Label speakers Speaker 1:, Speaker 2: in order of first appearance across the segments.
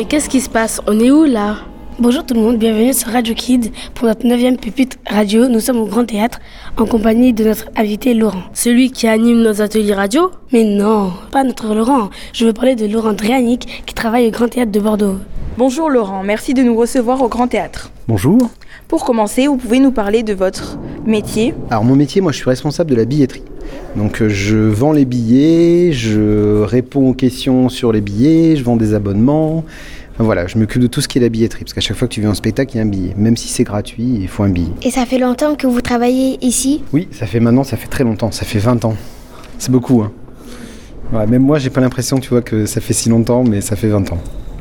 Speaker 1: qu'est-ce qui se passe? On est où là?
Speaker 2: Bonjour tout le monde, bienvenue sur Radio Kid pour notre 9e pupitre radio. Nous sommes au Grand Théâtre en compagnie de notre invité Laurent.
Speaker 1: Celui qui anime nos ateliers radio?
Speaker 2: Mais non, pas notre Laurent. Je veux parler de Laurent Drianic qui travaille au Grand Théâtre de Bordeaux.
Speaker 3: Bonjour Laurent, merci de nous recevoir au Grand Théâtre.
Speaker 4: Bonjour.
Speaker 3: Pour commencer, vous pouvez nous parler de votre métier?
Speaker 4: Alors mon métier, moi je suis responsable de la billetterie. Donc je vends les billets, je réponds aux questions sur les billets, je vends des abonnements. Enfin, voilà, je m'occupe de tout ce qui est la billetterie. Parce qu'à chaque fois que tu viens en spectacle, il y a un billet. Même si c'est gratuit, il faut un billet.
Speaker 5: Et ça fait longtemps que vous travaillez ici?
Speaker 4: Oui, ça fait très longtemps. Ça fait 20 ans. C'est beaucoup, hein. Ouais, même moi, j'ai pas l'impression, tu vois, que ça fait si longtemps, mais ça fait 20 ans.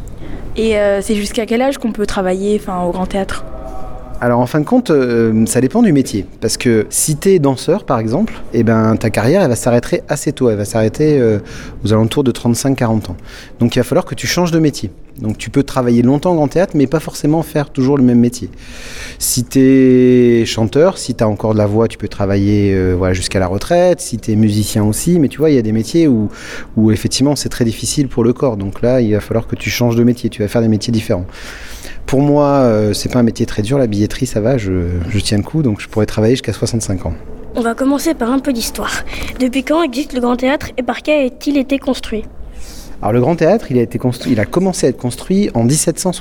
Speaker 3: Et c'est jusqu'à quel âge qu'on peut travailler au Grand Théâtre?
Speaker 4: Alors en fin de compte, ça dépend du métier. Parce que si t'es danseur par exemple, ta carrière elle va s'arrêter assez tôt. Elle va s'arrêter aux alentours de 35-40 ans. Donc il va falloir que tu changes de métier. Donc tu peux travailler longtemps au Grand Théâtre, mais pas forcément faire toujours le même métier. Si t'es chanteur, si t'as encore de la voix, tu peux travailler jusqu'à la retraite. Si t'es musicien aussi, mais tu vois, il y a des métiers où effectivement c'est très difficile pour le corps. Donc là, il va falloir que tu changes de métier. Tu vas faire des métiers différents. Pour moi, c'est pas un métier très dur, la billetterie, ça va, je tiens le coup, donc je pourrais travailler jusqu'à 65 ans.
Speaker 2: On va commencer par un peu d'histoire. Depuis quand existe le Grand Théâtre et par qui a-t-il été construit?
Speaker 4: Alors le Grand Théâtre, il a commencé à être construit en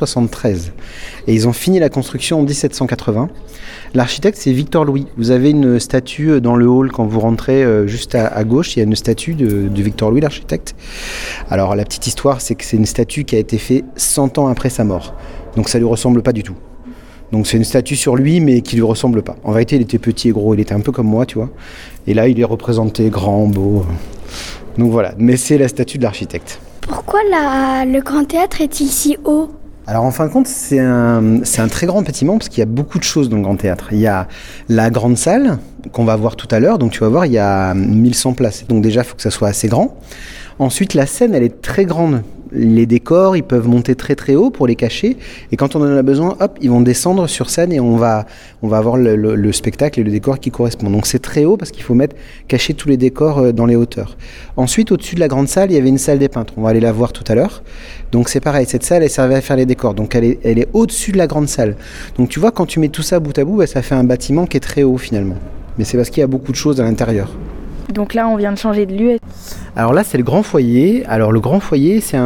Speaker 4: 1773 et ils ont fini la construction en 1780. L'architecte, c'est Victor Louis. Vous avez une statue dans le hall quand vous rentrez juste à gauche, il y a une statue de Victor Louis, l'architecte. Alors la petite histoire, c'est que c'est une statue qui a été faite 100 ans après sa mort. Donc ça lui ressemble pas du tout. Donc c'est une statue sur lui, mais qui lui ressemble pas. En vérité, il était petit et gros, il était un peu comme moi, tu vois. Et là, il est représenté grand, beau. Donc voilà, mais c'est la statue de l'architecte.
Speaker 5: Pourquoi le Grand Théâtre est-il si haut?
Speaker 4: Alors en fin de compte, c'est un très grand bâtiment parce qu'il y a beaucoup de choses dans le Grand Théâtre. Il y a la grande salle qu'on va voir tout à l'heure, donc tu vas voir, il y a 1100 places. Donc déjà, il faut que ça soit assez grand. Ensuite, la scène, elle est très grande. Les décors, ils peuvent monter très très haut pour les cacher. Et quand on en a besoin, hop, ils vont descendre sur scène et on va avoir le spectacle et le décor qui correspondent. Donc c'est très haut parce qu'il faut cacher tous les décors dans les hauteurs. Ensuite, au-dessus de la grande salle, il y avait une salle des peintres. On va aller la voir tout à l'heure. Donc c'est pareil, cette salle, elle servait à faire les décors. Donc elle est au-dessus de la grande salle. Donc tu vois, quand tu mets tout ça bout à bout, ça fait un bâtiment qui est très haut finalement. Mais c'est parce qu'il y a beaucoup de choses à l'intérieur.
Speaker 3: Donc là, on vient de changer de lieu.
Speaker 4: Alors là, c'est le Grand Foyer. Alors le Grand Foyer, c'est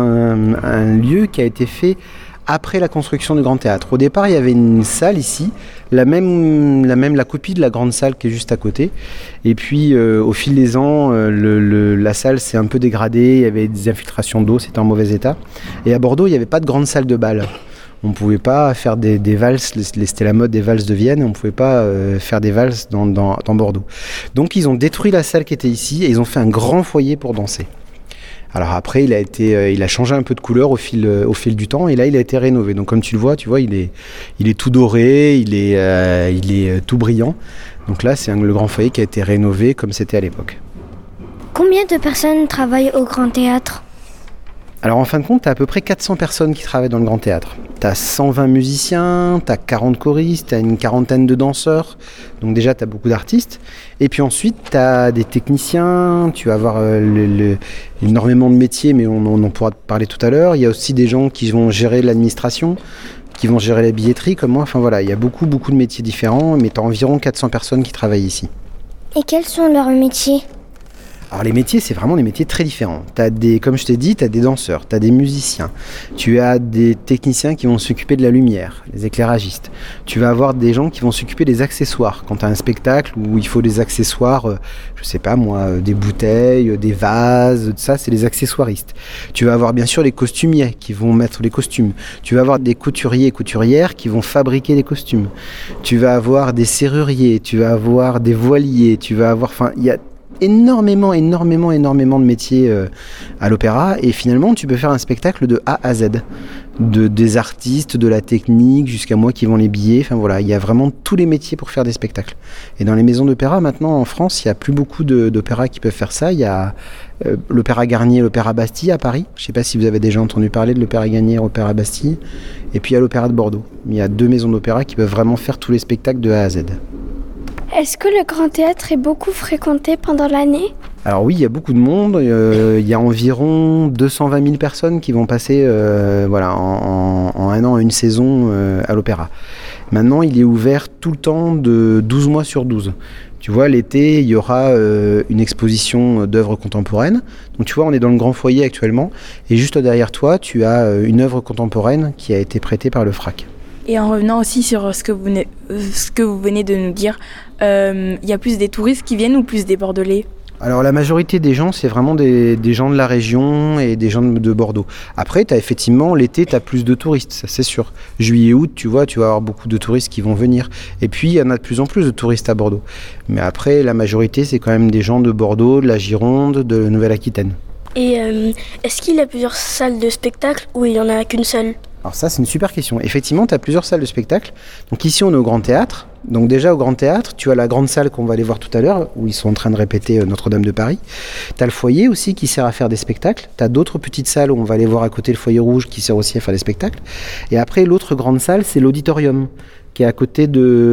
Speaker 4: un lieu qui a été fait après la construction du Grand Théâtre. Au départ, il y avait une salle ici, la copie de la grande salle qui est juste à côté. Et puis, au fil des ans, la salle s'est un peu dégradée. Il y avait des infiltrations d'eau, c'était en mauvais état. Et à Bordeaux, il n'y avait pas de grande salle de bal. On ne pouvait pas faire des valses, c'était la mode des valses de Vienne, on ne pouvait pas faire des valses dans Bordeaux. Donc ils ont détruit la salle qui était ici et ils ont fait un grand foyer pour danser. Alors après, il a changé un peu de couleur au fil du temps et là il a été rénové. Donc comme tu le vois, il est tout doré, il est tout brillant. Donc là c'est le grand foyer qui a été rénové comme c'était à l'époque.
Speaker 5: Combien de personnes travaillent au Grand Théâtre?
Speaker 4: Alors en fin de compte, tu as à peu près 400 personnes qui travaillent dans le Grand Théâtre. Tu as 120 musiciens, tu as 40 choristes, tu as une quarantaine de danseurs. Donc déjà, tu as beaucoup d'artistes. Et puis ensuite, tu as des techniciens, tu vas avoir énormément de métiers, mais on en pourra te parler tout à l'heure. Il y a aussi des gens qui vont gérer l'administration, qui vont gérer la billetterie comme moi. Enfin voilà, il y a beaucoup de métiers différents, mais tu as environ 400 personnes qui travaillent ici.
Speaker 5: Et quels sont leurs métiers?
Speaker 4: Alors les métiers, c'est vraiment des métiers très différents. Comme je t'ai dit, tu as des danseurs, tu as des musiciens, tu as des techniciens qui vont s'occuper de la lumière, les éclairagistes. Tu vas avoir des gens qui vont s'occuper des accessoires. Quand tu as un spectacle où il faut des accessoires, je sais pas moi, des bouteilles, des vases, tout ça, c'est les accessoiristes. Tu vas avoir bien sûr les costumiers qui vont mettre les costumes. Tu vas avoir des couturiers et couturières qui vont fabriquer les costumes. Tu vas avoir des serruriers, tu vas avoir des voiliers, il y a énormément de métiers à l'opéra et finalement tu peux faire un spectacle de A à Z, des artistes, de la technique jusqu'à moi qui vends les billets. Enfin voilà, il y a vraiment tous les métiers pour faire des spectacles. Et dans les maisons d'opéra maintenant en France, il n'y a plus beaucoup d'opéras qui peuvent faire ça. Il y a l'Opéra Garnier et l'Opéra Bastille à Paris. Je ne sais pas si vous avez déjà entendu parler de l'Opéra Garnier et l'Opéra Bastille. Et puis il y a l'Opéra de Bordeaux. Il y a 2 maisons d'opéra qui peuvent vraiment faire tous les spectacles de A à Z.
Speaker 5: Est-ce que le Grand Théâtre est beaucoup fréquenté pendant l'année?
Speaker 4: Alors oui, il y a beaucoup de monde. Il y a environ 220 000 personnes qui vont passer en un an, une saison à l'Opéra. Maintenant, il est ouvert tout le temps de 12 mois sur 12. Tu vois, l'été, il y aura une exposition d'œuvres contemporaines. Donc tu vois, on est dans le grand foyer actuellement. Et juste derrière toi, tu as une œuvre contemporaine qui a été prêtée par le FRAC.
Speaker 3: Et en revenant aussi sur ce que vous venez de nous dire, il y a plus des touristes qui viennent ou plus des Bordelais ?
Speaker 4: Alors la majorité des gens, c'est vraiment des gens de la région et des gens de Bordeaux. Après, l'été, tu as plus de touristes, ça c'est sûr. Juillet, août, tu vas avoir beaucoup de touristes qui vont venir. Et puis, il y en a de plus en plus de touristes à Bordeaux. Mais après, la majorité, c'est quand même des gens de Bordeaux, de la Gironde, de Nouvelle-Aquitaine.
Speaker 2: Et est-ce qu'il y a plusieurs salles de spectacle ou il n'y en a qu'une seule ?
Speaker 4: Alors ça, c'est une super question. Effectivement, tu as plusieurs salles de spectacle. Donc ici, on est au Grand Théâtre. Donc déjà, au Grand Théâtre, tu as la grande salle qu'on va aller voir tout à l'heure, où ils sont en train de répéter Notre-Dame de Paris. Tu as le foyer aussi qui sert à faire des spectacles. Tu as d'autres petites salles où on va aller voir à côté le foyer rouge qui sert aussi à faire des spectacles. Et après, l'autre grande salle, c'est l'auditorium, qui est à côté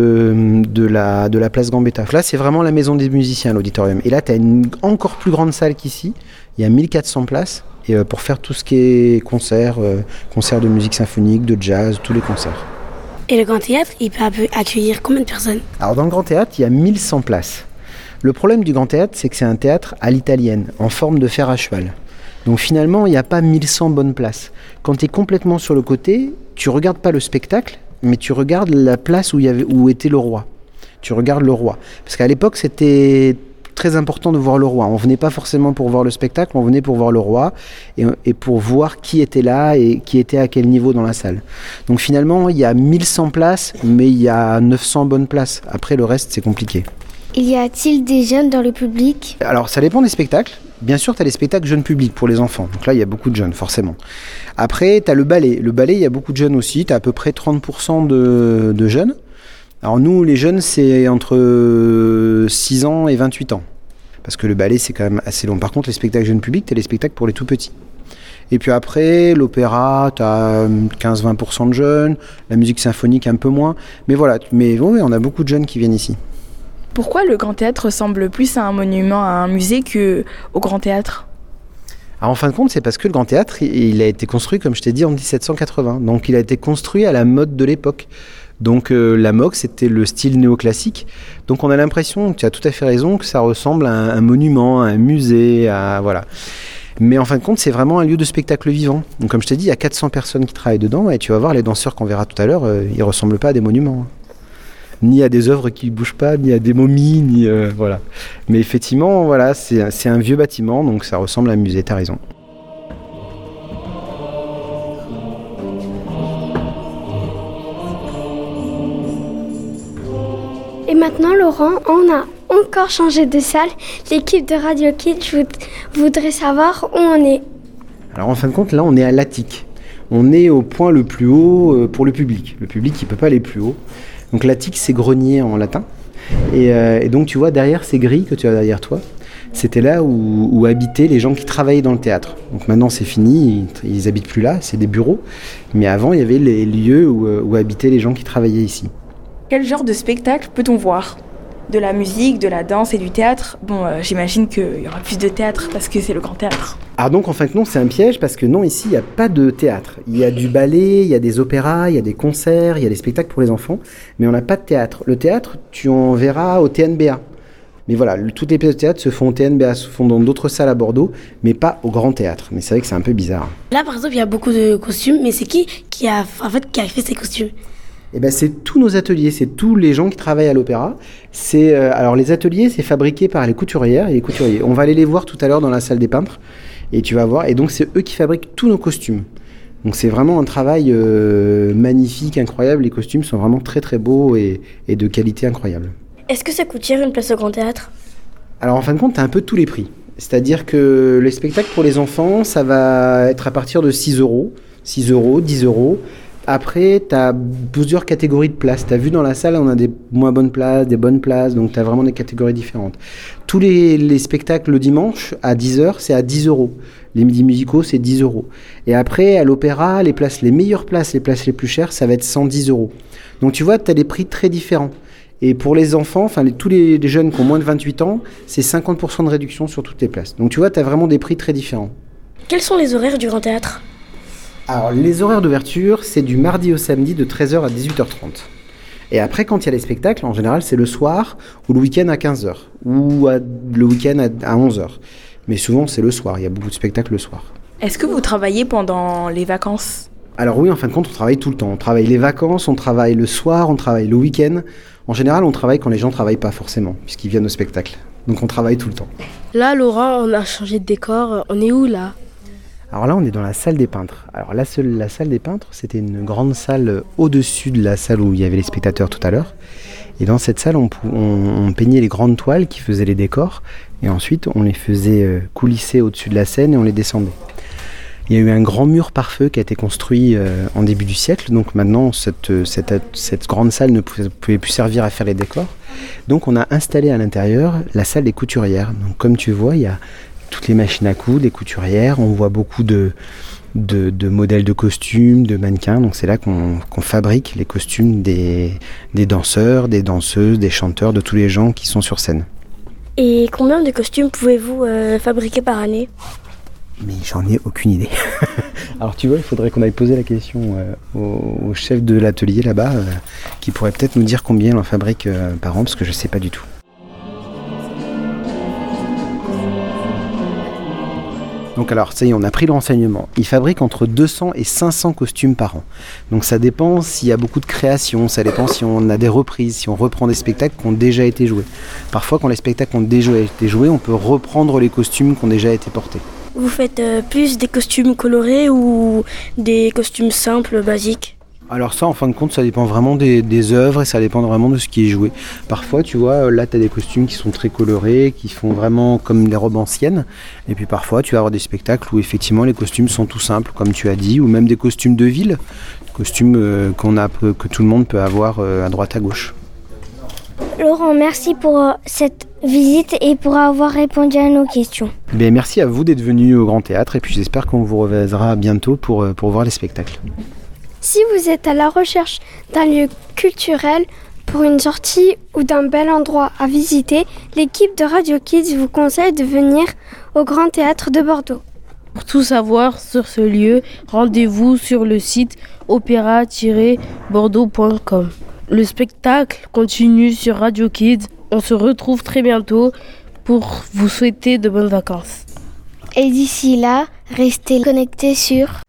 Speaker 4: de la place Gambetta. Là, c'est vraiment la maison des musiciens, l'auditorium. Et là, tu as une encore plus grande salle qu'ici. Il y a 1400 places. Et pour faire tout ce qui est concerts de musique symphonique, de jazz, tous les concerts.
Speaker 2: Et le Grand Théâtre, il peut accueillir combien de personnes ?
Speaker 4: Alors dans le Grand Théâtre, il y a 1100 places. Le problème du Grand Théâtre, c'est que c'est un théâtre à l'italienne, en forme de fer à cheval. Donc finalement, il n'y a pas 1100 bonnes places. Quand tu es complètement sur le côté, tu regardes pas le spectacle, mais tu regardes la place où était le roi. Tu regardes le roi. Parce qu'à l'époque, c'était très important de voir le roi. On venait pas forcément pour voir le spectacle, on venait pour voir le roi et pour voir qui était là et qui était à quel niveau dans la salle. Donc finalement, il y a 1100 places, mais il y a 900 bonnes places. Après, le reste, c'est compliqué.
Speaker 5: Y a-t-il des jeunes dans le public ?
Speaker 4: Alors, ça dépend des spectacles. Bien sûr, tu as les spectacles jeunes publics pour les enfants. Donc là, il y a beaucoup de jeunes, forcément. Après, tu as le ballet. Le ballet, il y a beaucoup de jeunes aussi. Tu as à peu près 30% de jeunes. Alors nous, les jeunes, c'est entre 6 ans et 28 ans. Parce que le ballet, c'est quand même assez long. Par contre, les spectacles jeunes publics, tu as les spectacles pour les tout petits. Et puis après, l'opéra, tu as 15-20% de jeunes. La musique symphonique, un peu moins. Mais voilà, oui, on a beaucoup de jeunes qui viennent ici.
Speaker 3: Pourquoi le Grand Théâtre ressemble plus à un monument, à un musée qu'au Grand Théâtre ?
Speaker 4: Alors en fin de compte, c'est parce que le Grand Théâtre, il a été construit, comme je t'ai dit, en 1780. Donc il a été construit à la mode de l'époque. Donc la MOC, c'était le style néoclassique. Donc on a l'impression, tu as tout à fait raison, que ça ressemble à un monument, à un musée, voilà. Mais en fin de compte, c'est vraiment un lieu de spectacle vivant. Donc comme je t'ai dit, il y a 400 personnes qui travaillent dedans, et tu vas voir les danseurs qu'on verra tout à l'heure, ils ressemblent pas à des monuments. Ni à des œuvres qui ne bougent pas, ni à des momies, voilà. Mais effectivement, voilà, c'est un vieux bâtiment, donc ça ressemble à un musée, t'as raison.
Speaker 5: Et maintenant, Laurent, on a encore changé de salle. L'équipe de Radio Kid, je voudrais savoir où on est.
Speaker 4: Alors en fin de compte, là, on est à l'attique. On est au point le plus haut pour le public. Le public, il ne peut pas aller plus haut. Donc l'attique, c'est grenier en latin. Et donc tu vois, derrière ces grilles que tu as derrière toi, c'était là où habitaient les gens qui travaillaient dans le théâtre. Donc maintenant, c'est fini, ils n'habitent plus là, c'est des bureaux. Mais avant, il y avait les lieux où habitaient les gens qui travaillaient ici.
Speaker 3: Quel genre de spectacle peut-on voir ? De la musique, de la danse et du théâtre ? Bon, j'imagine qu'il y aura plus de théâtre parce que c'est le Grand Théâtre.
Speaker 4: Ah donc en fait non, c'est un piège parce que non, ici il n'y a pas de théâtre. Il y a du ballet, il y a des opéras, il y a des concerts, il y a des spectacles pour les enfants, mais on n'a pas de théâtre. Le théâtre, tu en verras au TNBA. Mais voilà, toutes les pièces de théâtre se font au TNBA, se font dans d'autres salles à Bordeaux, mais pas au Grand Théâtre. Mais c'est vrai que c'est un peu bizarre.
Speaker 2: Là par exemple, il y a beaucoup de costumes, mais c'est qui a fait ces costumes ?
Speaker 4: Eh ben, c'est tous nos ateliers, c'est tous les gens qui travaillent à l'opéra. Alors les ateliers, c'est fabriqué par les couturières et les couturiers. On va aller les voir tout à l'heure dans la salle des peintres et tu vas voir. Et donc c'est eux qui fabriquent tous nos costumes. Donc c'est vraiment un travail magnifique, incroyable. Les costumes sont vraiment très très beaux et de qualité incroyable.
Speaker 2: Est-ce que ça coûte cher une place au Grand Théâtre ?
Speaker 4: Alors en fin de compte, tu as un peu tous les prix. C'est-à-dire que les spectacles pour les enfants, ça va être à partir de 6 €, 10 €. Après, tu as plusieurs catégories de places. Tu as vu dans la salle, on a des moins bonnes places, des bonnes places, donc tu as vraiment des catégories différentes. Tous les spectacles le dimanche, à 10h, c'est à 10 €. Les midis musicaux, c'est 10 €. Et après, à l'opéra, les meilleures places, les places les plus chères, ça va être 110 €. Donc tu vois, tu as des prix très différents. Et pour les enfants, tous les jeunes qui ont moins de 28 ans, c'est 50% de réduction sur toutes les places. Donc tu vois, tu as vraiment des prix très différents.
Speaker 2: Quels sont les horaires du Grand Théâtre ?
Speaker 4: Alors les horaires d'ouverture, c'est du mardi au samedi de 13h à 18h30. Et après, quand il y a les spectacles, en général, c'est le soir ou le week-end à 15h. Ou le week-end à 11h. Mais souvent, c'est le soir. Il y a beaucoup de spectacles le soir.
Speaker 3: Est-ce que vous travaillez pendant les vacances ?
Speaker 4: Alors oui, en fin de compte, on travaille tout le temps. On travaille les vacances, on travaille le soir, on travaille le week-end. En général, on travaille quand les gens ne travaillent pas forcément, puisqu'ils viennent au spectacle. Donc on travaille tout le temps.
Speaker 1: Là, Laurent, on a changé de décor. On est où là ?
Speaker 4: Alors là, on est dans la salle des peintres. Alors la salle des peintres, c'était une grande salle au-dessus de la salle où il y avait les spectateurs tout à l'heure. Et dans cette salle, on peignait les grandes toiles qui faisaient les décors. Et ensuite, on les faisait coulisser au-dessus de la scène et on les descendait. Il y a eu un grand mur pare-feu qui a été construit en début du siècle. Donc maintenant, cette grande salle ne pouvait plus servir à faire les décors. Donc on a installé à l'intérieur la salle des couturières. Donc comme tu vois, il y a toutes les machines à coudre, les couturières. On voit beaucoup de modèles de costumes, de mannequins. Donc c'est là qu'on fabrique les costumes des danseurs, des danseuses, des chanteurs, de tous les gens qui sont sur scène.
Speaker 2: Et combien de costumes pouvez-vous fabriquer par année ?
Speaker 4: Mais j'en ai aucune idée. Alors tu vois, il faudrait qu'on aille poser la question au chef de l'atelier là-bas, qui pourrait peut-être nous dire combien on en fabrique par an, parce que je ne sais pas du tout. Donc alors, ça y est, on a pris le renseignement. Ils fabriquent entre 200 et 500 costumes par an. Donc ça dépend s'il y a beaucoup de créations, ça dépend si on a des reprises, si on reprend des spectacles qui ont déjà été joués. Parfois, quand les spectacles ont déjà été joués, on peut reprendre les costumes qui ont déjà été portés.
Speaker 2: Vous faites plus des costumes colorés ou des costumes simples, basiques ?
Speaker 4: Alors ça, en fin de compte, ça dépend vraiment des œuvres et ça dépend vraiment de ce qui est joué. Parfois, tu vois, là, tu as des costumes qui sont très colorés, qui font vraiment comme des robes anciennes. Et puis parfois, tu vas avoir des spectacles où effectivement les costumes sont tout simples, comme tu as dit, ou même des costumes de ville, costumes que tout le monde peut avoir à droite à gauche.
Speaker 5: Laurent, merci pour cette visite et pour avoir répondu à nos questions.
Speaker 4: Bien, merci à vous d'être venu au Grand Théâtre et puis j'espère qu'on vous reverra bientôt pour voir les spectacles.
Speaker 5: Si vous êtes à la recherche d'un lieu culturel pour une sortie ou d'un bel endroit à visiter, l'équipe de Radio Kids vous conseille de venir au Grand Théâtre de Bordeaux.
Speaker 1: Pour tout savoir sur ce lieu, rendez-vous sur le site opéra-bordeaux.com. Le spectacle continue sur Radio Kids. On se retrouve très bientôt pour vous souhaiter de bonnes vacances.
Speaker 5: Et d'ici là, restez connectés sur